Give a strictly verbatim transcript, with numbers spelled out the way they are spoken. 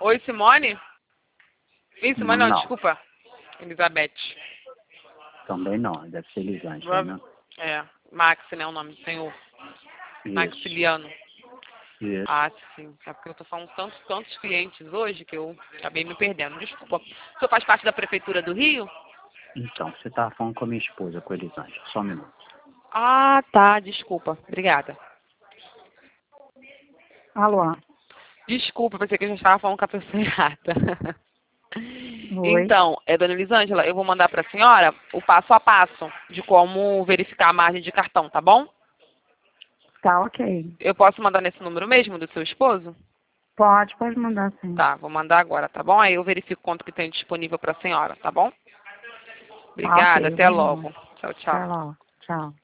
Oi, Simone? Ih, Simone não, Não. desculpa. Elizabeth. Também não, deve ser Elisângela, né? É, Max, né, o nome do senhor. Isso. Maxiliano. Isso. Ah, sim. É porque eu tô falando tantos, tantos clientes hoje que eu acabei me perdendo. Desculpa. O senhor faz parte da Prefeitura do Rio? Então, você estava falando com a minha esposa, com a Elisângela. Só um minuto. Ah, tá. Desculpa. Obrigada. Alô? Desculpa, pensei que eu já estava falando com a pessoa errada. Oi. Então, é, dona Elisângela, eu vou mandar para a senhora o passo a passo de como verificar a margem de cartão, tá bom? Tá, ok. Eu posso mandar nesse número mesmo do seu esposo? Pode, pode mandar sim. Tá, vou mandar agora, tá bom? Aí eu verifico quanto que tem disponível para a senhora, tá bom? Ah, Obrigada, ok, até vamos lá. logo. Tchau, tchau. Até logo. Tchau.